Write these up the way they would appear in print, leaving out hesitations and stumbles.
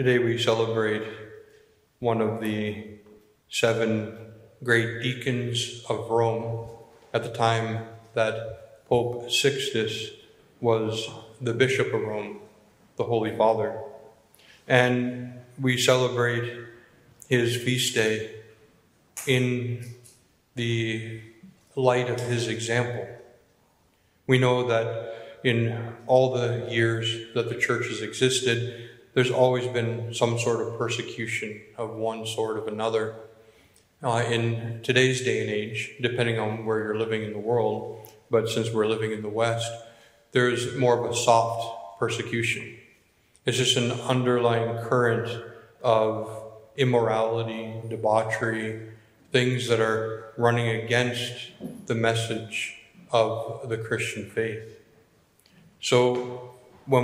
Today we celebrate one of the 7 great deacons of Rome at the time that Pope Sixtus was the Bishop of Rome, the Holy Father. And we celebrate his feast day in the light of his example. We know that in all the years that the church has existed, there's always been some sort of persecution of one sort or another. In today's day and age, depending on where you're living in the world, but since we're living in the West, there's more of a soft persecution. It's just an underlying current of immorality, debauchery, things that are running against the message of the Christian faith. So when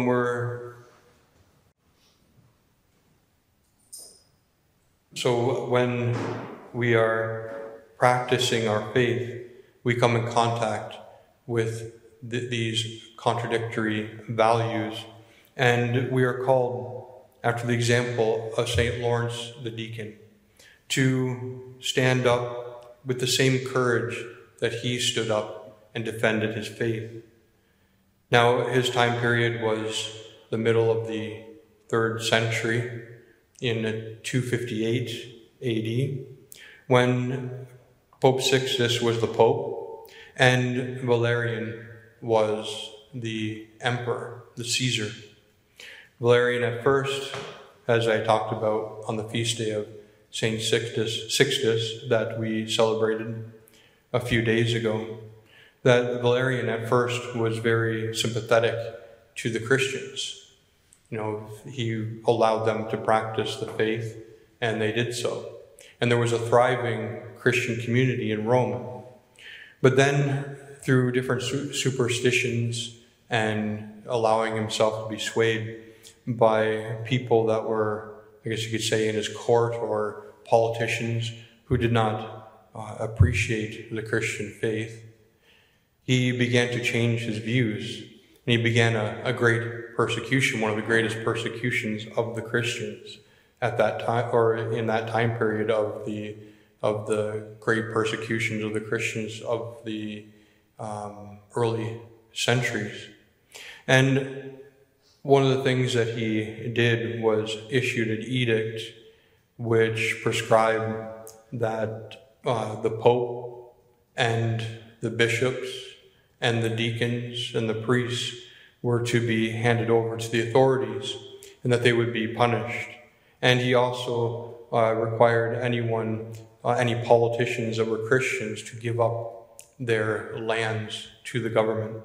we are practicing our faith, we come in contact with these contradictory values, and we are called, after the example of St. Lawrence the Deacon, to stand up with the same courage that he stood up and defended his faith. Now, his time period was the middle of the 3rd century, in 258 AD, when Pope Sixtus was the Pope and Valerian was the Emperor, the Caesar. Valerian at first, as I talked about on the feast day of St. Sixtus that we celebrated a few days ago, that Valerian at first was very sympathetic to the Christians. He allowed them to practice the faith, and they did so. And there was a thriving Christian community in Rome. But then, through different superstitions and allowing himself to be swayed by people that were, I guess you could say, in his court, or politicians who did not appreciate the Christian faith, he began to change his views. And he began a great persecution, one of the greatest persecutions of the Christians at that time, or in that time period of the great persecutions of the Christians of the early centuries. And one of the things that he did was issued an edict which prescribed that the Pope and the bishops and the deacons and the priests were to be handed over to the authorities and that they would be punished. And he also required any politicians that were Christians to give up their lands to the government.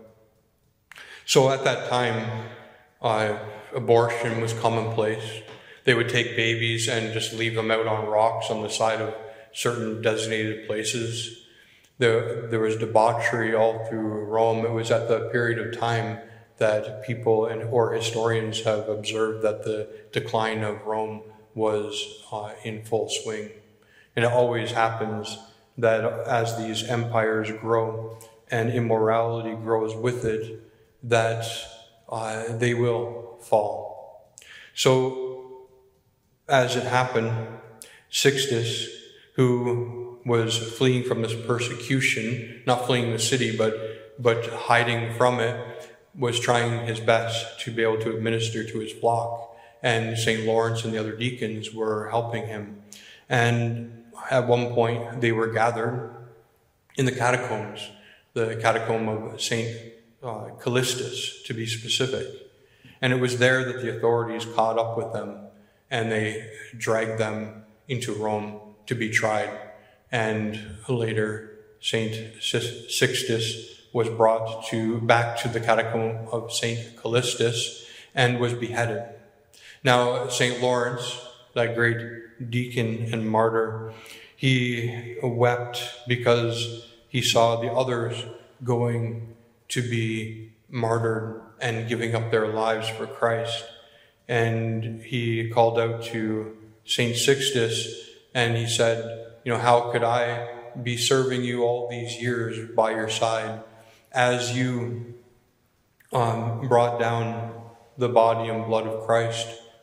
So at that time, abortion was commonplace. They would take babies and just leave them out on rocks on the side of certain designated places. There was debauchery all through Rome. It was at the period of time that people or historians have observed that the decline of Rome was in full swing. And it always happens that as these empires grow and immorality grows with it, that they will fall. So, as it happened, Sixtus, who was fleeing from this persecution, not fleeing the city, but hiding from it, was trying his best to be able to administer to his flock. And St. Lawrence and the other deacons were helping him. And at one point, they were gathered in the catacombs, the catacomb of St. Callistus, to be specific. And it was there that the authorities caught up with them, and they dragged them into Rome to be tried. And later, St. Sixtus was brought back to the catacomb of St. Callistus and was beheaded. Now, St. Lawrence, that great deacon and martyr, he wept because he saw the others going to be martyred and giving up their lives for Christ. And he called out to St. Sixtus and he said, how could I be serving you all these years by your side as you brought down the body and blood of Christ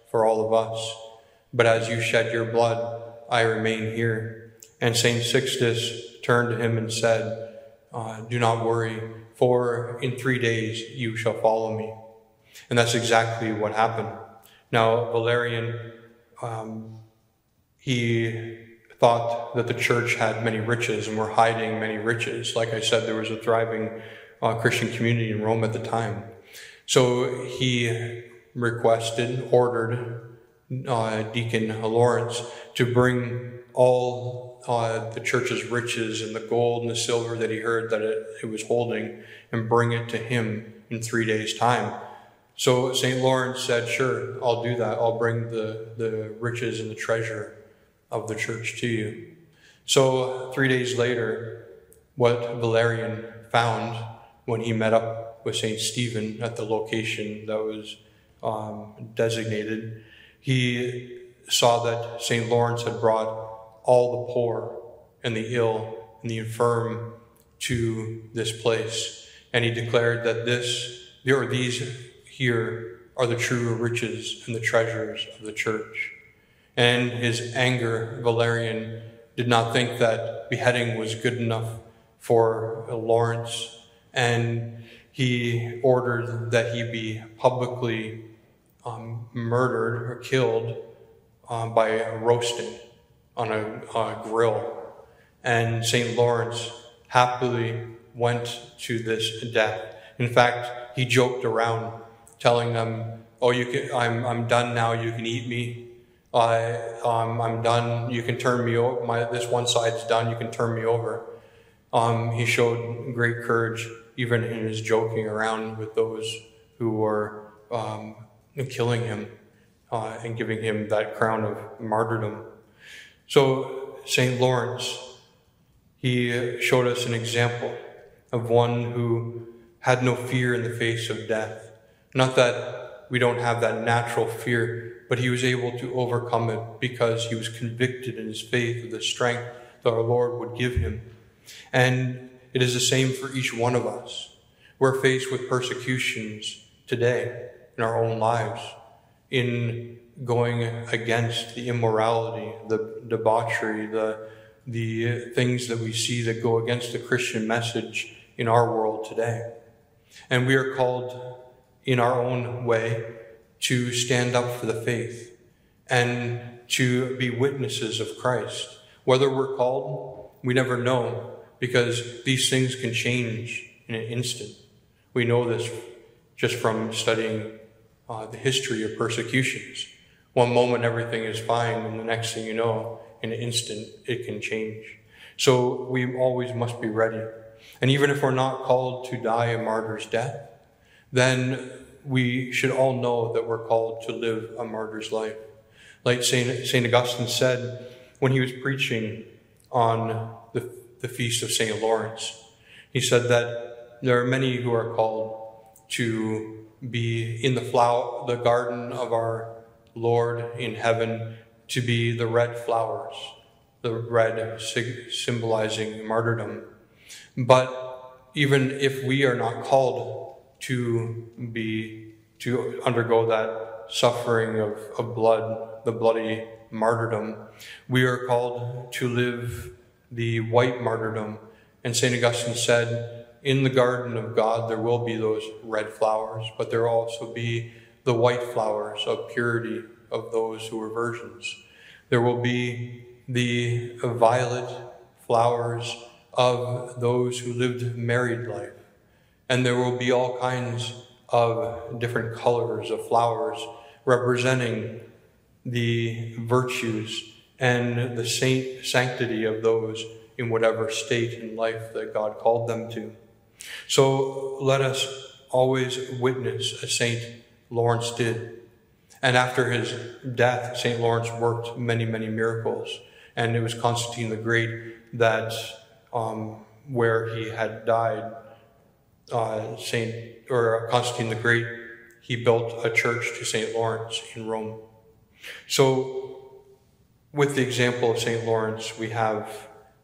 for all of us. But as you shed your blood, I remain here." And St. Sixtus turned to him and said, "Do not worry, for in 3 days you shall follow me." And that's exactly what happened. Now, Valerian, he thought that the church had many riches and were hiding many riches. Like I said, there was a thriving Christian community in Rome at the time. So he ordered Deacon Lawrence to bring all the church's riches and the gold and the silver that he heard that it was holding and bring it to him in 3 days' time. So St. Lawrence said, "Sure, I'll do that. I'll bring the riches and the treasure of the church to you." So 3 days later, what Valerian found when he met up with St. Stephen at the location that was designated, he saw that St. Lawrence had brought all the poor and the ill and the infirm to this place. And he declared that these here are the true riches and the treasures of the church. And his anger, Valerian did not think that beheading was good enough for Lawrence, and he ordered that he be publicly murdered or killed by roasting on a grill. And St. Lawrence happily went to this death. In fact, he joked around, telling them, "Oh, I'm done now. You can eat me. I'm done. You can turn me over. This one side's done. You can turn me over." He showed great courage, even in his joking around with those who were killing him and giving him that crown of martyrdom. So St. Lawrence, he showed us an example of one who had no fear in the face of death. Not that we don't have that natural fear, but he was able to overcome it because he was convicted in his faith of the strength that our Lord would give him. And it is the same for each one of us. We're faced with persecutions today in our own lives, in going against the immorality, the debauchery, the things that we see that go against the Christian message in our world today. And we are called in our own way to stand up for the faith and to be witnesses of Christ. Whether we're called, we never know, because these things can change in an instant. We know this just from studying the history of persecutions. One moment everything is fine, and the next thing you know, in an instant, it can change. So we always must be ready. And even if we're not called to die a martyr's death, then we should all know that we're called to live a martyr's life. Like St. Augustine said when he was preaching on the feast of St. Lawrence, he said that there are many who are called to be in the garden of our Lord in heaven, to be the red flowers, the red symbolizing martyrdom. But even if we are not called to undergo that suffering of blood, the bloody martyrdom, we are called to live the white martyrdom. And St. Augustine said, in the garden of God, there will be those red flowers, but there will also be the white flowers of purity of those who are virgins. There will be the violet flowers of those who lived married life. And there will be all kinds of different colors of flowers representing the virtues and the sanctity of those in whatever state in life that God called them to. So let us always witness as St. Lawrence did. And after his death, St. Lawrence worked many, many miracles. And it was Constantine the Great that, where he had died, Constantine the Great, he built a church to St. Lawrence in Rome. So with the example of St. Lawrence, we have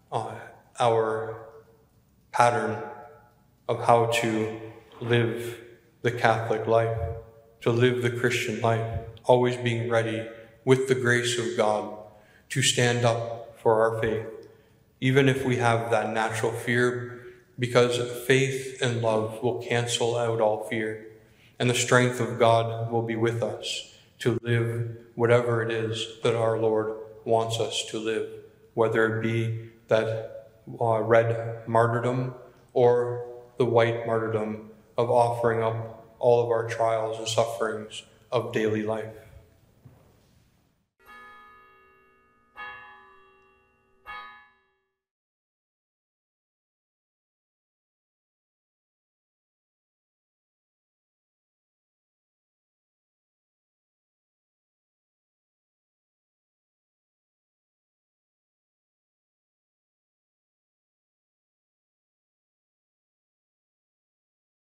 our pattern of how to live the Catholic life, to live the Christian life, always being ready with the grace of God to stand up for our faith, even if we have that natural fear, because faith and love will cancel out all fear, and the strength of God will be with us to live whatever it is that our Lord wants us to live, whether it be that red martyrdom or the white martyrdom of offering up all of our trials and sufferings of daily life.